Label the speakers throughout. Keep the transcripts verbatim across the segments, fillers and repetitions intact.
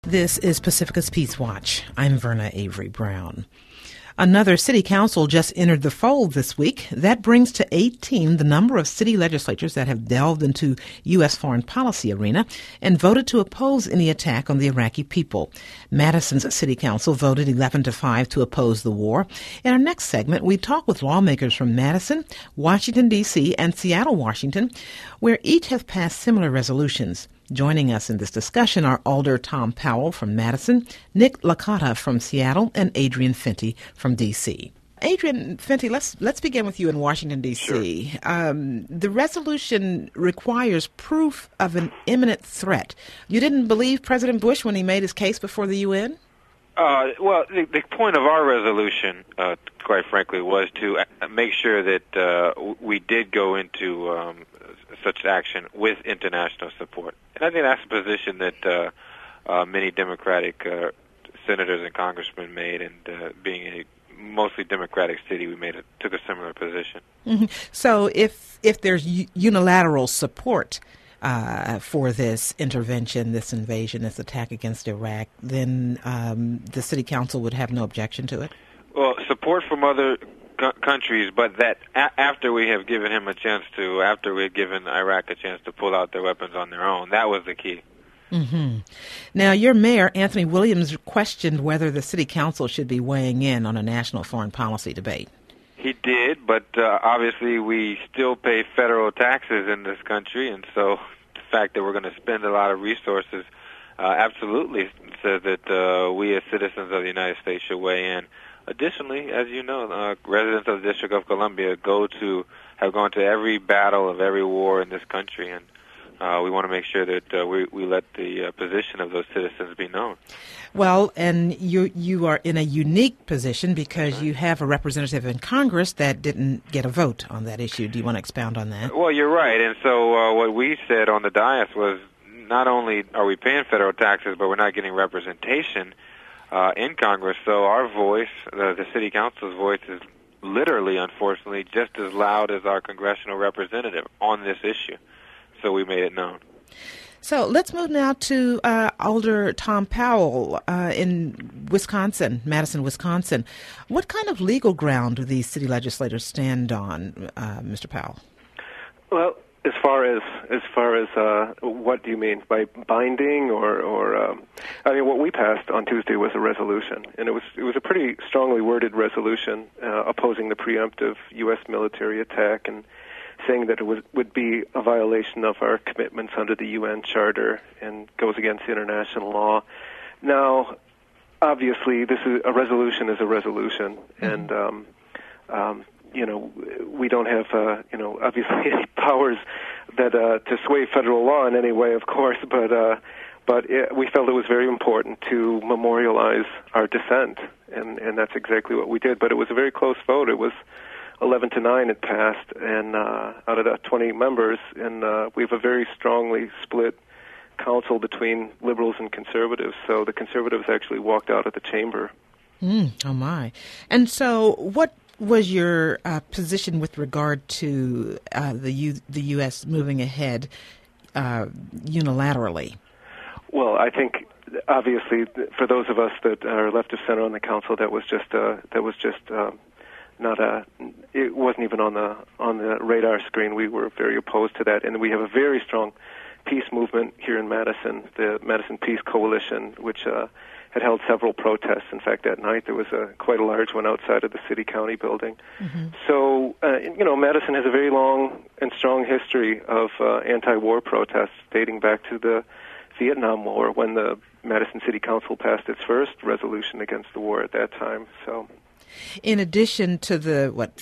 Speaker 1: This is Pacifica's Peace Watch. I'm Verna Avery Brown. Another city council just entered the fold this week. That brings to eighteen the number of city legislatures that have delved into U S foreign policy arena and voted to oppose any attack on the Iraqi people. Madison's city council voted eleven to five to oppose the war. In our next segment, we talk with lawmakers from Madison, Washington, D C, and Seattle, Washington, where each have passed similar resolutions. Joining us in this discussion are Alder Tom Powell from Madison, Nick Licata from Seattle, and Adrian Fenty from D C. Adrian Fenty, let's let's begin with you in Washington, D C. Sure. Um, the resolution requires proof of an imminent threat. You didn't believe President Bush when he made his case before the U N?
Speaker 2: Uh, well, the, the point of our resolution, uh, quite frankly, was to make sure that uh, we did go into um, such action with international support. And I think that's a position that uh, uh, many Democratic uh, senators and congressmen made, and uh, being a mostly Democratic city, we made it, took a similar position.
Speaker 1: Mm-hmm. So if if there's u- unilateral support uh, for this intervention, this invasion, this attack against Iraq, then um, the city council would have no objection to it?
Speaker 2: Well, support from other co- countries, but that a- after we have given him a chance to, after we had given Iraq a chance to pull out their weapons on their own, that was the key.
Speaker 1: Mm-hmm. Now, your mayor, Anthony Williams, questioned whether the city council should be weighing in on a national foreign policy debate.
Speaker 2: He did, but uh, obviously we still pay federal taxes in this country, and so the fact that we're going to spend a lot of resources uh, absolutely says that uh, we as citizens of the United States should weigh in. Additionally, as you know, uh, residents of the District of Columbia go to have gone to every battle of every war in this country, and Uh, we want to make sure that uh, we, we let the uh, position of those citizens be known.
Speaker 1: Well, and you you are in a unique position because right. you have a representative in Congress that didn't get a vote on that issue. Do you want to expound on that?
Speaker 2: Well, you're right. And so uh, what we said on the dais was not only are we paying federal taxes, but we're not getting representation uh, in Congress. So our voice, the, the city council's voice, is literally, unfortunately, just as loud as our congressional representative on this issue. So we made it known.
Speaker 1: So let's move now to uh, Alder Tom Powell uh, in Wisconsin, Madison, Wisconsin. What kind of legal ground do these city legislators stand on, uh, Mister Powell?
Speaker 3: Well, as far as as far as uh, what do you mean by binding, or or um, I mean, what we passed on Tuesday was a resolution, and it was it was a pretty strongly worded resolution uh, opposing the preemptive U S military attack and saying that it was, would be a violation of our commitments under the U N Charter and goes against international law. Now, obviously, this is a resolution is a resolution, mm-hmm. and um, um, you know we don't have uh, you know obviously any powers that uh, to sway federal law in any way, of course, but uh, but it, we felt it was very important to memorialize our dissent, and and that's exactly what we did. But it was a very close vote. It was eleven to nine it passed, and uh, out of the twenty members, and uh, we have a very strongly split council between liberals and conservatives. So the conservatives actually walked out of the chamber.
Speaker 1: Mm, oh, my. And so what was your uh, position with regard to uh, the, U- the U S moving ahead uh, unilaterally?
Speaker 3: Well, I think obviously for those of us that are left of center on the council, that was just uh, that was just uh, not a. It wasn't even on the on the radar screen. We were very opposed to that, and we have a very strong peace movement here in Madison, the Madison Peace Coalition, which uh, had held several protests. In fact, that night there was a quite a large one outside of the city county building. Mm-hmm. So, uh, you know, Madison has a very long and strong history of uh, anti-war protests dating back to the Vietnam War, when the Madison City Council passed its first resolution against the war at that time. So.
Speaker 1: In addition to the, what,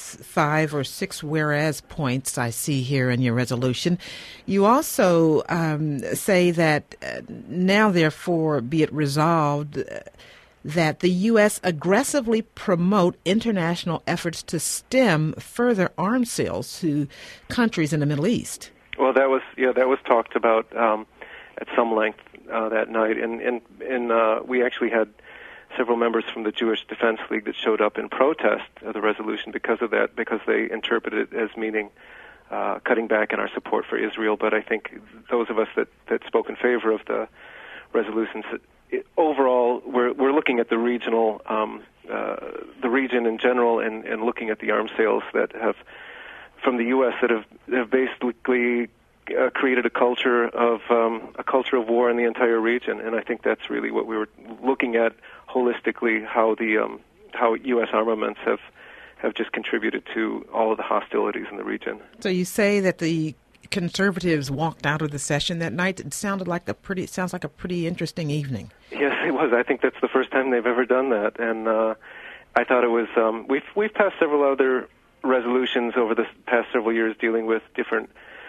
Speaker 1: five or six whereas points I see here in your resolution, you also um, say that uh, now, therefore, be it resolved uh, that the U S aggressively promote international efforts to stem further arms sales to countries in the Middle East.
Speaker 3: Well, that was, yeah, that was talked about um, at some length uh, that night, and, and, and uh, we actually had several members from the Jewish Defense League that showed up in protest of the resolution because of that, because they interpreted it as meaning uh, cutting back in our support for Israel. But I think those of us that, that spoke in favor of the resolution overall, we're we're looking at the regional, um, uh, the region in general, and, and looking at the arms sales that have from the U S that have have basically uh, created a culture of um, a culture of war in the entire region, and I think that's really what we were looking at holistically, how the um, how U S armaments have have just contributed to all of the hostilities in the region.
Speaker 1: So you say that the conservatives walked out of the session that night. It sounded like a pretty. It sounds like a pretty interesting evening.
Speaker 3: Yes, it was. I think that's the first time they've ever done that, and uh, I thought it was. Um, we've we've passed several other resolutions over the past several years dealing with different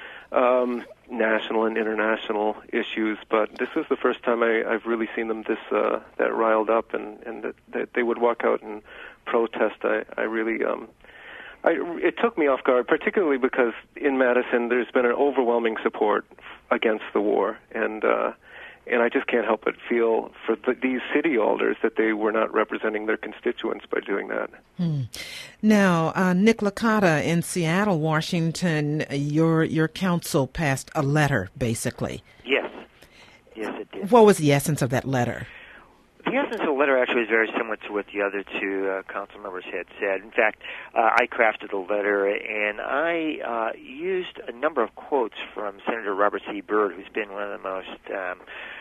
Speaker 3: um, national and international issues, but this is the first time I, I've really seen them this uh, that riled up, and and that, that they would walk out and protest. I I really. Um, I, it took me off guard, particularly because in Madison there's been an overwhelming support against the war, and uh, and I just can't help but feel for the, these city alders that they were not representing their constituents by doing that.
Speaker 1: Hmm. Now, uh, Nick Licata in Seattle, Washington, your your council passed a letter, basically.
Speaker 4: Yes, yes, it did.
Speaker 1: What was the essence of that letter?
Speaker 4: The essence of the letter actually is very similar to what the other two uh, council members had said. In fact, uh, I crafted the letter, and I uh, used a number of quotes from Senator Robert C. Byrd, who's been one of the most, um,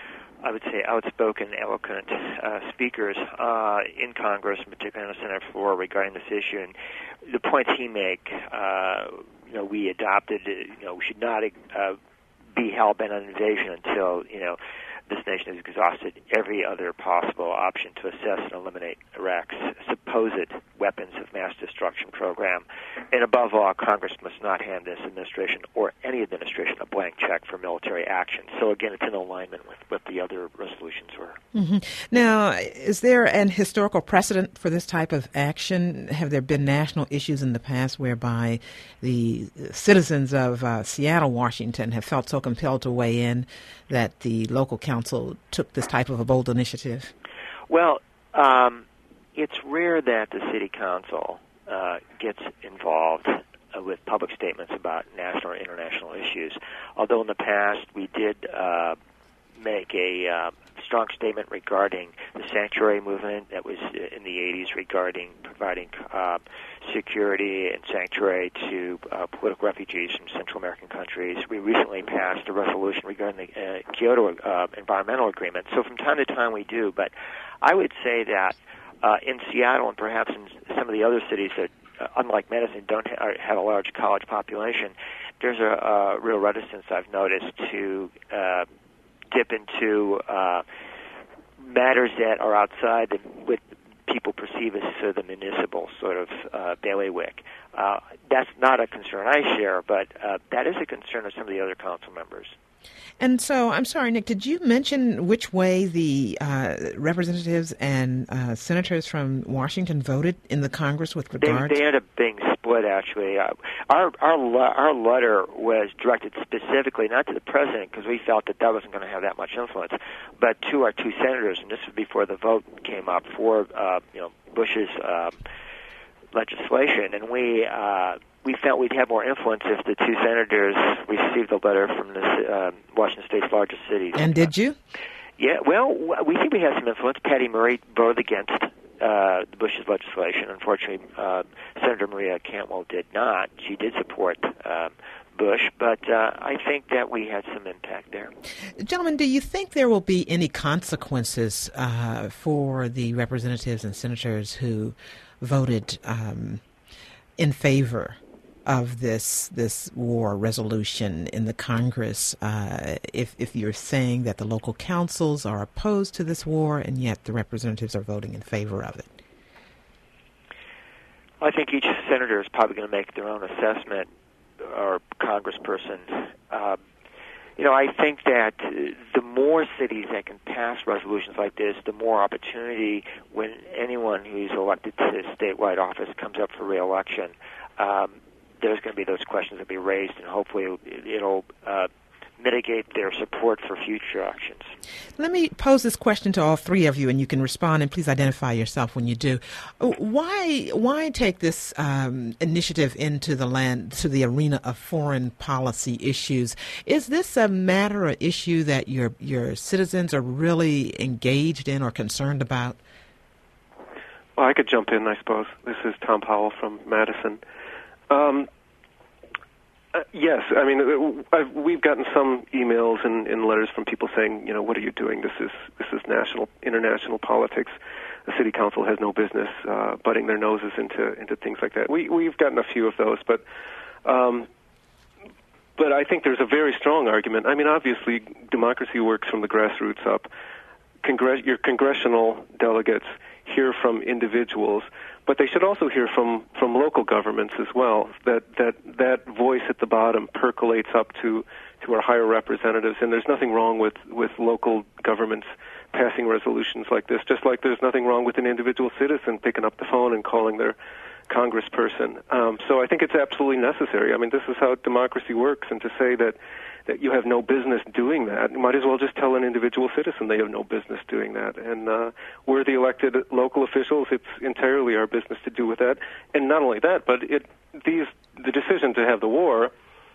Speaker 4: I would say, outspoken, eloquent uh, speakers uh, in Congress, particularly on the Senate floor, regarding this issue. And the points he make, uh, you know, we adopted, you know, we should not uh, be hell-bent on invasion until, you know, this nation has exhausted every other possible option to assess and eliminate Iraq's supposed weapons of mass destruction program. And above all, Congress must not hand this administration or any administration a blank check for military action. So again, it's in alignment with what the other resolutions were.
Speaker 1: Mm-hmm. Now, is there an historical precedent for this type of action? Have there been national issues in the past whereby the citizens of uh, Seattle, Washington have felt so compelled to weigh in that the local council took this type of a bold initiative?
Speaker 4: Well, um, it's rare that the city council uh, gets involved uh, with public statements about national or international issues. Although in the past we did uh, make a uh, strong statement regarding the sanctuary movement that was in the eighties regarding providing uh, security and sanctuary to uh, political refugees from Central American countries. We recently passed a resolution regarding the uh, Kyoto uh, Environmental Agreement. So from time to time we do, but I would say that uh, in Seattle and perhaps in some of the other cities that, uh, unlike Madison, don't ha- have a large college population, there's a, a real reticence I've noticed to uh, dip into uh, matters that are outside the, what people perceive as sort of the municipal sort of uh, bailiwick. Uh, that's not a concern I share, but uh, that is a concern of some of the other council members.
Speaker 1: And so, I'm sorry, Nick, did you mention which way the uh, representatives and uh, senators from Washington voted in the Congress with regard?
Speaker 4: They, they ended up being split, actually. Uh, our, our, our letter was directed specifically not to the president, because we felt that that wasn't going to have that much influence, but to our two senators, and this was before the vote came up for uh, you know Bush's uh, legislation, and we... Uh, We felt we'd have more influence if the two senators received a letter from the uh, Washington State's largest cities.
Speaker 1: And did you?
Speaker 4: Yeah, well, we think we had some influence. Patty Murray voted against uh, Bush's legislation. Unfortunately, uh, Senator Maria Cantwell did not. She did support uh, Bush, but uh, I think that we had some impact there.
Speaker 1: Gentlemen, do you think there will be any consequences uh, for the representatives and senators who voted um, in favor of this this war resolution in the Congress, uh, if if you're saying that the local councils are opposed to this war and yet the representatives are voting in favor of it?
Speaker 4: I think each senator is probably going to make their own assessment, or congressperson. Uh, you know, I think that the more cities that can pass resolutions like this, the more opportunity when anyone who's elected to statewide office comes up for re-election. Um, there's going to be those questions that be raised, and hopefully it'll uh, mitigate their support for future actions.
Speaker 1: Let me pose this question to all three of you, and you can respond, and please identify yourself when you do. Why why take this um, initiative into the land, to the arena of foreign policy issues? Is this a matter or issue that your your citizens are really engaged in or concerned about?
Speaker 3: Well, I could jump in, I suppose. This is Tom Powell from Madison. Um, Uh, yes, I mean I've, we've gotten some emails and, and letters from people saying, you know, what are you doing? This is this is national, international politics. The city council has no business uh, butting their noses into into things like that. We we've gotten a few of those, but um, but I think there's a very strong argument. I mean, obviously, democracy works from the grassroots up. Congress, your congressional delegates hear from individuals, but they should also hear from, from local governments as well. That that that voice at the bottom percolates up to, to our higher representatives, and there's nothing wrong with, with local governments passing resolutions like this, just like there's nothing wrong with an individual citizen picking up the phone and calling their congressperson. Um, so I think it's absolutely necessary. I mean, this is how democracy works, and to say that that you have no business doing that, you might as well just tell an individual citizen they have no business doing that. And uh, we're the elected local officials. It's entirely our business to do with that. And not only that, but it these the decision to have the war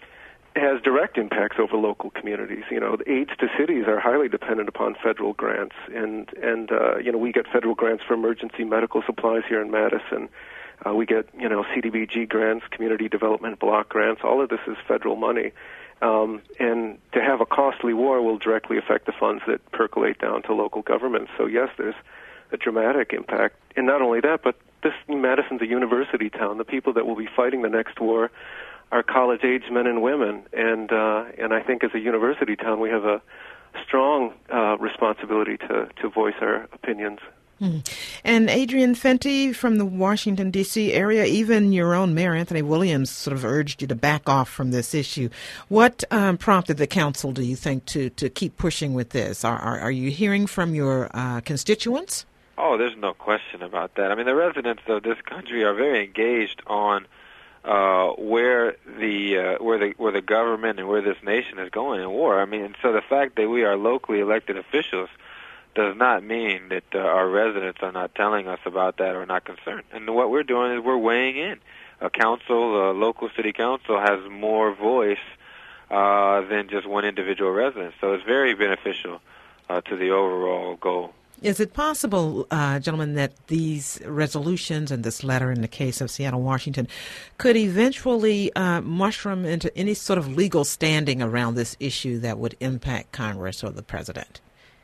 Speaker 3: has direct impacts over local communities. You know, the aids to cities are highly dependent upon federal grants, and and uh, you know, we get federal grants for emergency medical supplies here in Madison. Uh, we get, you know, C D B G grants, community development block grants. All of this is federal money. Um, and to have a costly war will directly affect the funds that percolate down to local governments. So yes, there's a dramatic impact. And not only that, but this Madison's a university town. The people that will be fighting the next war are college-age men and women. And uh, and I think as a university town, we have a strong uh, responsibility to, to voice our opinions.
Speaker 1: Mm. And Adrian Fenty from the Washington, D C area, even your own Mayor Anthony Williams sort of urged you to back off from this issue. What um, prompted the council, do you think, to, to keep pushing with this? Are, are, are you hearing from your uh, constituents?
Speaker 2: Oh, there's no question about that. I mean, the residents of this country are very engaged on uh, where the uh, where the where the government and where this nation is going in war. I mean, and so the fact that we are locally elected officials does not mean that uh, our residents are not telling us about that or not concerned. And what we're doing is we're weighing in. A council, a local city council, has more voice uh, than just one individual resident. So it's very beneficial uh, to the overall goal.
Speaker 1: Is it possible, uh, gentlemen, that these resolutions and this letter in the case of Seattle, Washington, could eventually uh, mushroom into any sort of legal standing around this issue that would impact Congress or the president?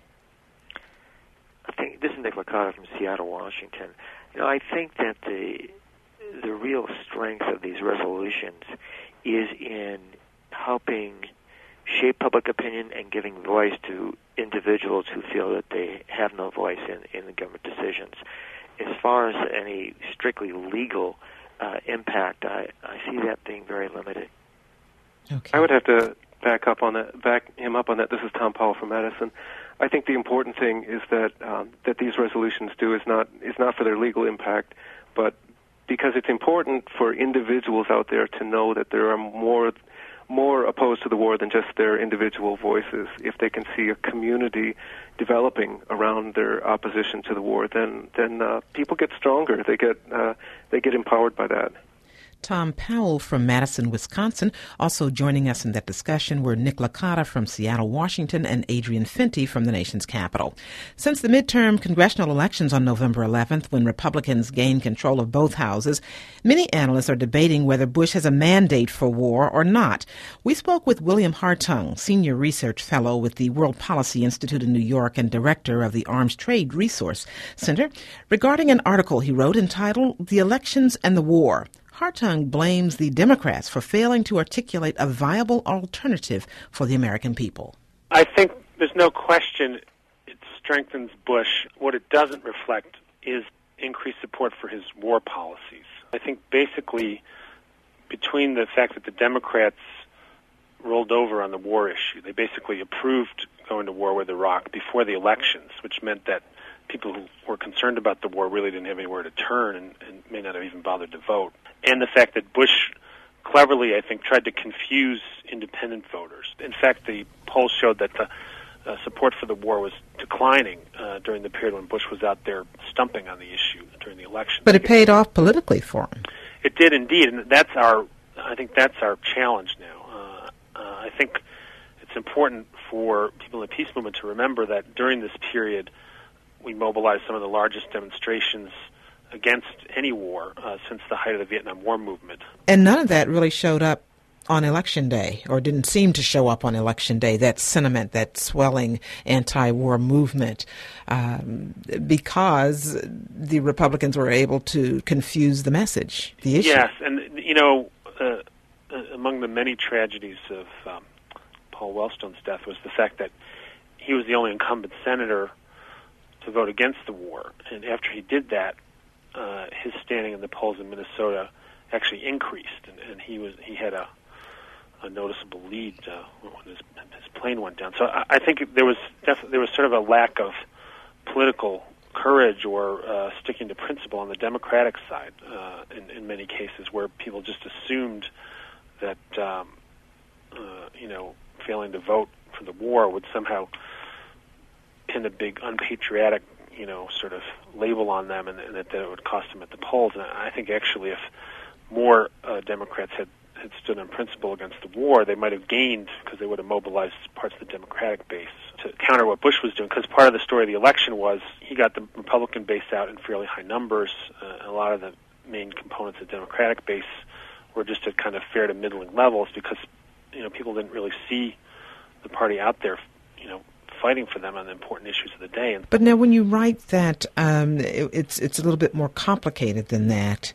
Speaker 4: I think this is Nick Licata from Seattle, Washington. You know, I think that the the real strength of these resolutions is in helping shape public opinion and giving voice to individuals who feel that they have no voice in, in the government decisions. As far as any strictly legal uh, impact, I, I see that being very limited.
Speaker 1: Okay.
Speaker 3: I would have to back up on that, back him up on that. This is Tom Powell from Madison. I think the important thing is that um, that these resolutions do is not is not for their legal impact, but because it's important for individuals out there to know that there are more more opposed to the war than just their individual voices. If they can see a community developing around their opposition to the war, then then uh, people get stronger. They get uh, they get empowered by that.
Speaker 1: Tom Powell from Madison, Wisconsin. Also joining us in that discussion were Nick Licata from Seattle, Washington, and Adrian Fenty from the nation's capital. Since the midterm congressional elections on November eleventh, when Republicans gained control of both houses, many analysts are debating whether Bush has a mandate for war or not. We spoke with William Hartung, Senior Research Fellow with the World Policy Institute in New York and Director of the Arms Trade Resource Center, regarding an article he wrote entitled The Elections and the War. Hartung blames the Democrats for failing to articulate a viable alternative for the American people.
Speaker 5: I think there's no question it strengthens Bush. What it doesn't reflect is increased support for his war policies. I think basically between the fact that the Democrats rolled over on the war issue, they basically approved going to war with Iraq before the elections, which meant that people who were concerned about the war really didn't have anywhere to turn and, and may not have even bothered to vote. And the fact that Bush cleverly, I think, tried to confuse independent voters. In fact, the polls showed that the uh, support for the war was declining uh, during the period when Bush was out there stumping on the issue during the election.
Speaker 1: But it paid off politically for him.
Speaker 5: It did indeed, and that's our. I think that's our challenge now. Uh, uh, I think it's important for people in the peace movement to remember that during this period, we mobilized some of the largest demonstrations against any war uh, since the height of the Vietnam War movement.
Speaker 1: And none of that really showed up on Election Day, or didn't seem to show up on Election Day, that sentiment, that swelling anti-war movement, um, because the Republicans were able to confuse the message, the issue.
Speaker 5: Yes, and, you know, uh, among the many tragedies of um, Paul Wellstone's death was the fact that he was the only incumbent senator to vote against the war. And after he did that, uh, his standing in the polls in Minnesota actually increased, and, and he was he had a a noticeable lead uh, when his, his plane went down. So I, I think there was def- there was sort of a lack of political courage or uh, sticking to principle on the Democratic side uh, in, in many cases, where people just assumed that um, uh, you know failing to vote for the war would somehow pin a big unpatriotic you know sort of label on them, and, and that, that it would cost them at the polls. And I think actually if more uh, Democrats had had stood on principle against the war, they might have gained because they would have mobilized parts of the Democratic base to counter what Bush was doing. Because part of the story of the election was he got the Republican base out in fairly high numbers. Uh, a lot of the main components of the Democratic base were just at kind of fair to middling levels because you know people didn't really see the party out there, you know, fighting for them on the important issues of the day.
Speaker 1: But now, when you write that, um, it, it's it's a little bit more complicated than that.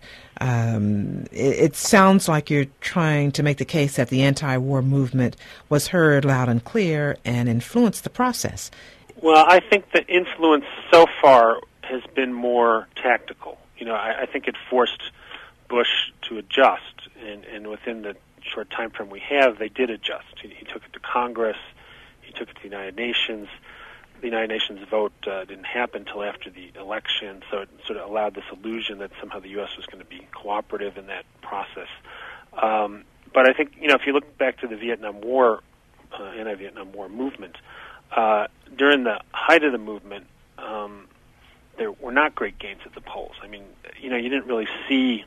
Speaker 1: Um, it, it sounds like you're trying to make the case that the anti-war movement was heard loud and clear and influenced the process.
Speaker 5: Well, I think the influence so far has been more tactical. You know, I, I think it forced Bush to adjust, and, and within the short time frame we have, they did adjust. He, he took it to Congress. He took it to the United Nations. The United Nations vote uh, didn't happen until after the election, so it sort of allowed this illusion that somehow the U S was going to be cooperative in that process. Um, but I think, you know, if you look back to the Vietnam War, uh, anti-Vietnam War movement, uh, during the height of the movement, um, there were not great gains at the polls. I mean, you know, you didn't really see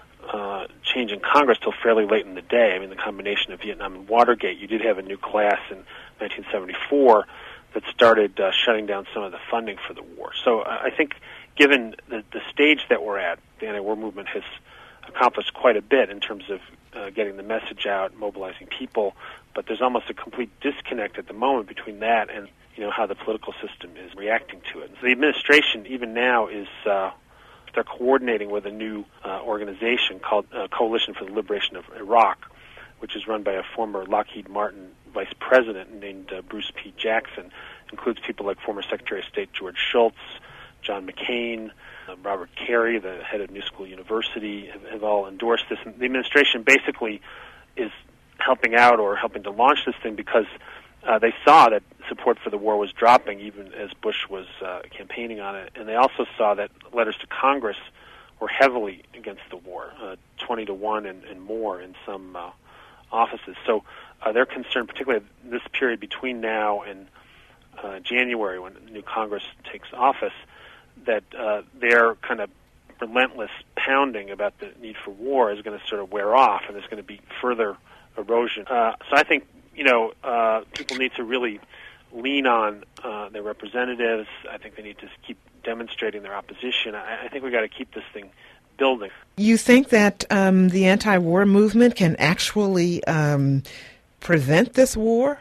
Speaker 5: uh, change in Congress till fairly late in the day. I mean, the combination of Vietnam and Watergate, you did have a new class in nineteen seventy-four that started uh, shutting down some of the funding for the war. So uh, I think given the, the stage that we're at, the anti-war movement has accomplished quite a bit in terms of uh, getting the message out, mobilizing people, but there's almost a complete disconnect at the moment between that and you know how the political system is reacting to it. So the administration, even now, is uh, they're coordinating with a new uh, organization called uh, Coalition for the Liberation of Iraq, which is run by a former Lockheed Martin vice president named uh, Bruce P. Jackson. Includes people like former Secretary of State George Shultz, John McCain, uh, Robert Carey, the head of New School University, have, have all endorsed this. And the administration basically is helping out or helping to launch this thing because uh, they saw that support for the war was dropping even as Bush was uh, campaigning on it. And they also saw that letters to Congress were heavily against the war, uh, twenty to one and, and more in some uh, offices. So uh, they're concerned, particularly this period between now and uh, January when the new Congress takes office, that uh, their kind of relentless pounding about the need for war is going to sort of wear off, and there's going to be further erosion. Uh, so I think, you know, uh, people need to really lean on uh, their representatives. I think they need to keep demonstrating their opposition. I, I think we've got to keep this thing building.
Speaker 1: You think that um, the anti-war movement can actually um, prevent this war?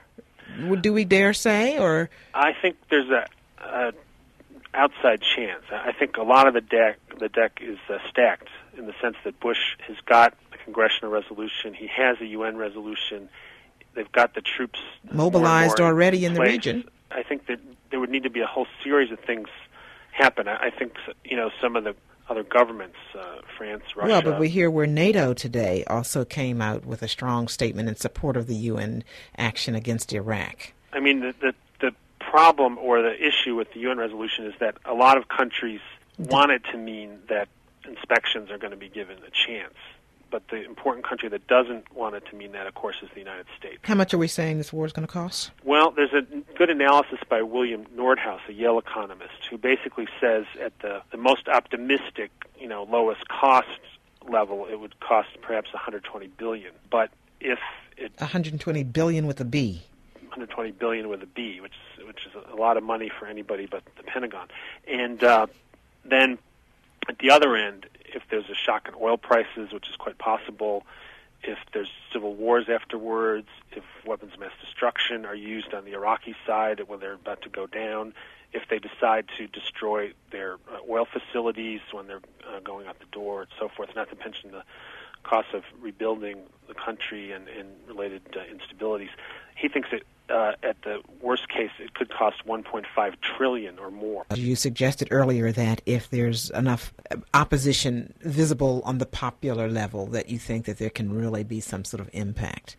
Speaker 1: Do we dare say? Or
Speaker 5: I think there's a, a outside chance. I think a lot of the deck the deck is uh, stacked in the sense that Bush has got a congressional resolution. He has a U N resolution. They've got the troops
Speaker 1: mobilized
Speaker 5: more more
Speaker 1: already in, in the
Speaker 5: place.
Speaker 1: region.
Speaker 5: I think that there would need to be a whole series of things happen. I, I think you know some of the other governments, uh, France, Russia.
Speaker 1: Well, but we hear where NATO today also came out with a strong statement in support of the U N action against Iraq.
Speaker 5: I mean, the, the, the problem or the issue with the U N resolution is that a lot of countries want it to mean that inspections are going to be given a chance. But the important country that doesn't want it to mean that, of course, is the United States.
Speaker 1: How much are we saying this war is going to cost?
Speaker 5: Well, there's a good analysis by William Nordhaus, a Yale economist, who basically says at the, the most optimistic, you know, lowest cost level, it would cost perhaps one hundred twenty billion dollars. But if it...
Speaker 1: one hundred twenty billion dollars with a B.
Speaker 5: one hundred twenty billion dollars with a B, which is, which is a lot of money for anybody but the Pentagon. And uh, then at the other end, if there's a shock in oil prices, which is quite possible, if there's civil wars afterwards, if weapons of mass destruction are used on the Iraqi side when they're about to go down, if they decide to destroy their uh, oil facilities when they're uh, going out the door and so forth, not to mention the costs of rebuilding the country and, and related uh, instabilities. He thinks that uh, at the worst case it could cost one point five trillion dollars or more.
Speaker 1: You suggested earlier that if there's enough opposition visible on the popular level that you think that there can really be some sort of impact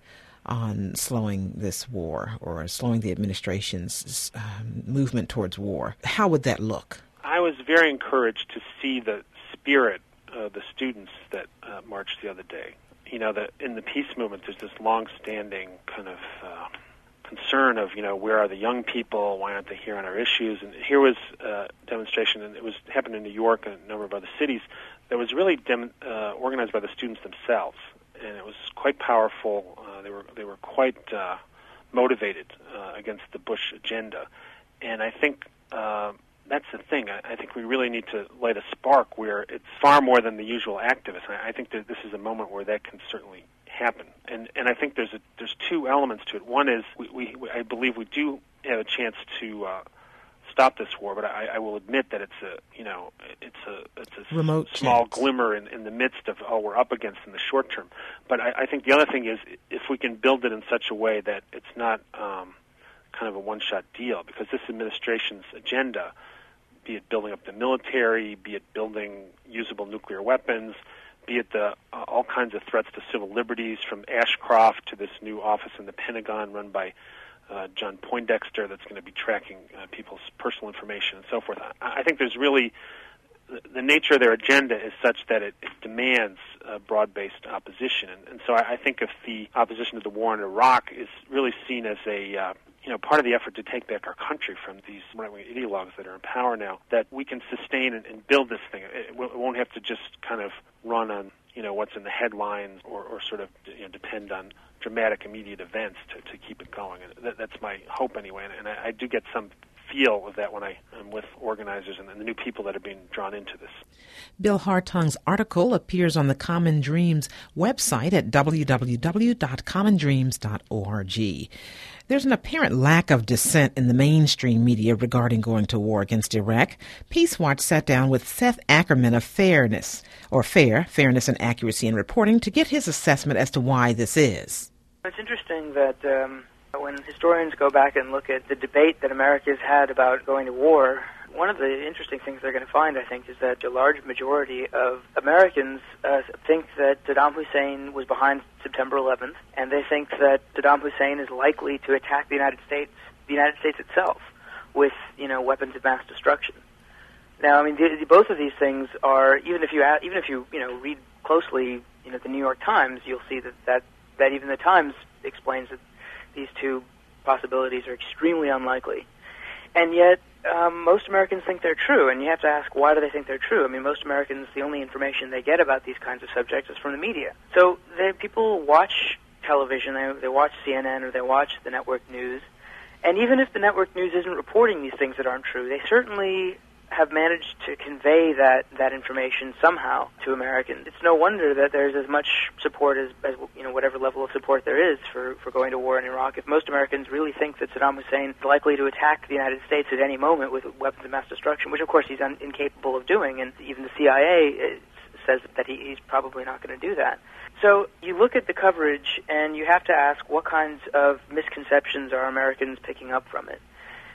Speaker 1: on slowing this war or slowing the administration's um, movement towards war. How would that look?
Speaker 5: I was very encouraged to see the spirit of the students that uh, marched the other day. You know, that in the peace movement, there's this long-standing kind of uh, concern of, you know, where are the young people? Why aren't they here on our issues? And here was a demonstration, and it was happened in New York and a number of other cities, that was really dem- uh, organized by the students themselves, and it was quite powerful. Uh, they were they were quite uh, motivated uh, against the Bush agenda, and I think. Uh, That's the thing. I, I think we really need to light a spark where it's far more than the usual activists. I, I think that this is a moment where that can certainly happen. And and I think there's a, there's two elements to it. One is we, we, we I believe we do have a chance to uh, stop this war, but I, I will admit that it's a you know it's a it's a
Speaker 1: Remote
Speaker 5: small
Speaker 1: chance.
Speaker 5: glimmer in, in the midst of all we're up against in the short term. But I, I think the other thing is if we can build it in such a way that it's not um, kind of a one-shot deal, because this administration's agenda, be it building up the military, be it building usable nuclear weapons, be it the uh, all kinds of threats to civil liberties, from Ashcroft to this new office in the Pentagon run by uh, John Poindexter that's going to be tracking uh, people's personal information and so forth. I, I think there's really the, the nature of their agenda is such that it, it demands uh, broad-based opposition, and, and so I, I think if the opposition to the war in Iraq is really seen as a uh, you know, part of the effort to take back our country from these right-wing ideologues that are in power now, that we can sustain and, and build this thing. It, it won't have to just kind of run on, you know, what's in the headlines or, or sort of you know, depend on dramatic immediate events to, to keep it going. And that, that's my hope anyway, and, and I, I do get some feel of that when I am with organizers and the new people that are being drawn into this.
Speaker 1: Bill Hartung's article appears on the Common Dreams website at w w w dot common dreams dot org. There's an apparent lack of dissent in the mainstream media regarding going to war against Iraq. Peace Watch sat down with Seth Ackerman of Fairness, or FAIR, Fairness and Accuracy in Reporting, to get his assessment as to why this is.
Speaker 6: It's interesting that um, when historians go back and look at the debate that America has had about going to war, one of the interesting things they're going to find, I think, is that a large majority of Americans uh, think that Saddam Hussein was behind September eleventh, and they think that Saddam Hussein is likely to attack the United States, the United States itself, with, you know, weapons of mass destruction. Now, I mean, the, the, both of these things are, even if you even if you you know read closely, you know, the New York Times, you'll see that that, that even the Times explains that these two possibilities are extremely unlikely, and yet. Um, most Americans think they're true, and you have to ask, why do they think they're true? I mean, most Americans, the only information they get about these kinds of subjects is from the media. So they, people watch television, they, they watch C N N, or they watch the network news, and even if the network news isn't reporting these things that aren't true, they certainly have managed to convey that, that information somehow to Americans. It's no wonder that there's as much support as, as you know, whatever level of support there is for, for going to war in Iraq. If most Americans really think that Saddam Hussein is likely to attack the United States at any moment with weapons of mass destruction, which of course he's un- incapable of doing, and even the C I A says that he, he's probably not going to do that. So you look at the coverage and you have to ask, what kinds of misconceptions are Americans picking up from it?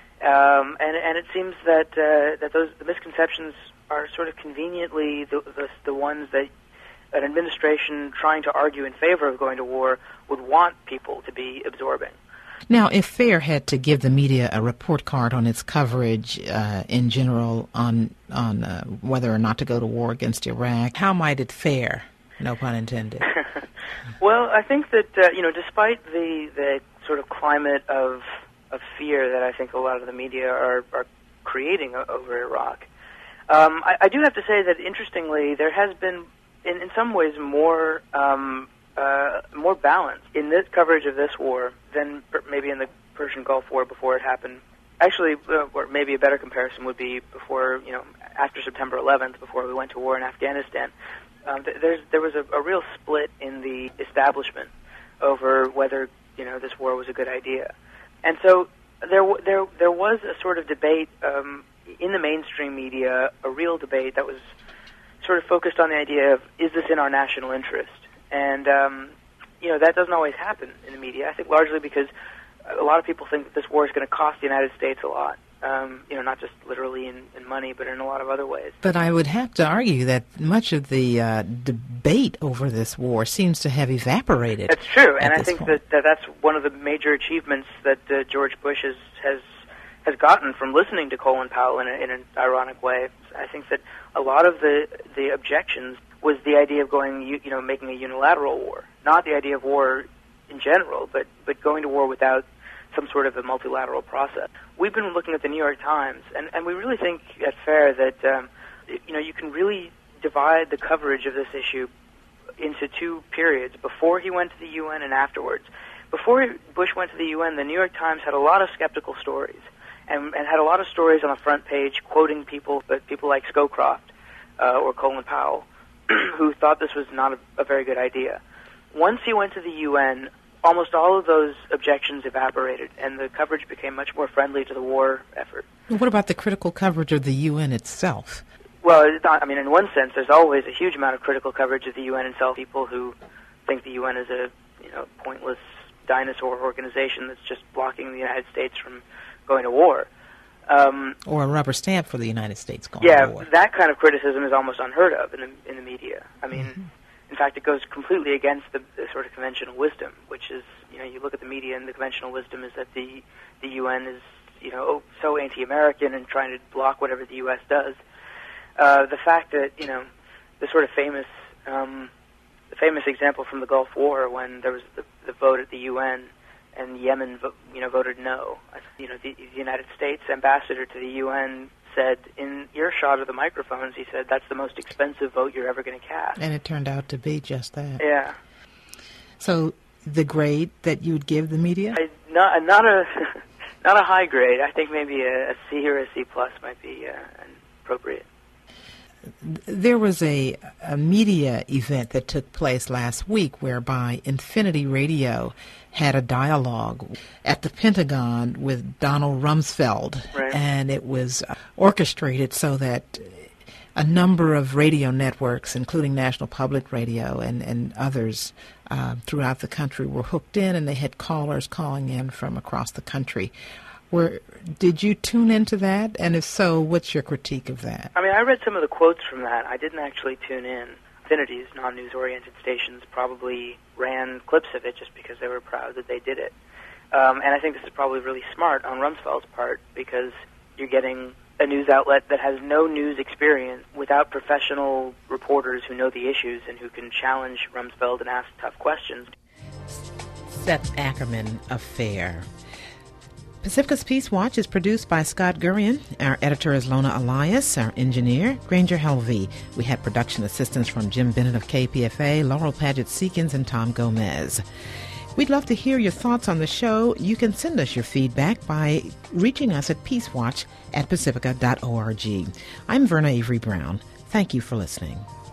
Speaker 6: Um, and, and it seems that uh, that those the misconceptions are sort of conveniently the, the, the ones that an administration trying to argue in favor of going to war would want people to be absorbing.
Speaker 1: Now, if FAIR had to give the media a report card on its coverage uh, in general on on uh, whether or not to go to war against Iraq, how might it fare? No pun intended.
Speaker 6: Well, I think that, uh, you know, despite the, the sort of climate of of fear that I think a lot of the media are, are creating o- over Iraq, um, I, I do have to say that, interestingly, there has been, in, in some ways, more um, uh, more balance in this coverage of this war than per- maybe in the Persian Gulf War before it happened. Actually, uh, or maybe a better comparison would be before, you know, after September eleventh, before we went to war in Afghanistan. Um, th- there's, there was a, a real split in the establishment over whether, you know, this war was a good idea. And so there, w- there, there was a sort of debate um, in the mainstream media, a real debate that was sort of focused on the idea of, is this in our national interest? And, um, you know, that doesn't always happen in the media, I think largely because a lot of people think that this war is going to cost the United States a lot. Um, you know, not just literally in, in money, but in a lot of other ways.
Speaker 1: But I would have to argue that much of the uh, debate over this war seems to have evaporated.
Speaker 6: That's true, and I think
Speaker 1: point.
Speaker 6: that, that that's one of the major achievements that uh, George Bush has, has has gotten from listening to Colin Powell in, a, in an ironic way. I think that a lot of the, the objections was the idea of going, you, you know, making a unilateral war, not the idea of war in general, but, but going to war without some sort of a multilateral process. We've been looking at the New York Times, and, and we really think at FAIR that um, you know you can really divide the coverage of this issue into two periods: before he went to the U N and afterwards. Before Bush went to the U N, the New York Times had a lot of skeptical stories, and, and had a lot of stories on the front page quoting people, but people like Scowcroft uh, or Colin Powell, who thought this was not a, a very good idea. Once he went to the U N, almost all of those objections evaporated, and the coverage became much more friendly to the war effort.
Speaker 1: What about the critical coverage of the U N itself?
Speaker 6: Well, it's not, I mean, in one sense, there's always a huge amount of critical coverage of the U N itself. People who think the U N is a, you know, pointless dinosaur organization that's just blocking the United States from going to war. Um,
Speaker 1: or a rubber stamp for the United States going
Speaker 6: yeah,
Speaker 1: to war.
Speaker 6: That kind of criticism is almost unheard of in the, in the media. I mean, mm-hmm. In fact, it goes completely against the, the sort of conventional wisdom, which is, you know, you look at the media and the conventional wisdom is that the the U N is, you know, so anti-American and trying to block whatever the U S does. Uh, the fact that, you know, the sort of famous um, the famous example from the Gulf War when there was the, the vote at the U N and Yemen, vo- you know, voted no. You know, the, the United States ambassador to the U N said in earshot of the microphones, he said, that's the most expensive vote you're ever going to cast.
Speaker 1: And it turned out to be just that.
Speaker 6: Yeah.
Speaker 1: So the grade that you would give the media?
Speaker 6: I, not, not a not a high grade. I think maybe a, a C or a C plus might be uh, appropriate.
Speaker 1: There was a, a media event that took place last week whereby Infinity Radio had a dialogue at the Pentagon with Donald Rumsfeld,
Speaker 6: right.
Speaker 1: And it was orchestrated so that a number of radio networks, including National Public Radio and, and others uh, throughout the country, were hooked in, and they had callers calling in from across the country. Were, did you tune into that? And if so, what's your critique of that?
Speaker 6: I mean, I read some of the quotes from that. I didn't actually tune in. Infinity's non-news-oriented stations probably ran clips of it just because they were proud that they did it. Um, and I think this is probably really smart on Rumsfeld's part because you're getting a news outlet that has no news experience without professional reporters who know the issues and who can challenge Rumsfeld and ask tough questions.
Speaker 1: Seth Ackerman of FAIR. Pacifica's Peace Watch is produced by Scott Gurian. Our editor is Lona Elias. Our engineer, Granger Helvey. We had production assistance from Jim Bennett of K P F A, Laurel Paget-Seekins, and Tom Gomez. We'd love to hear your thoughts on the show. You can send us your feedback by reaching us at peacewatch at pacifica dot org. I'm Verna Avery Brown. Thank you for listening.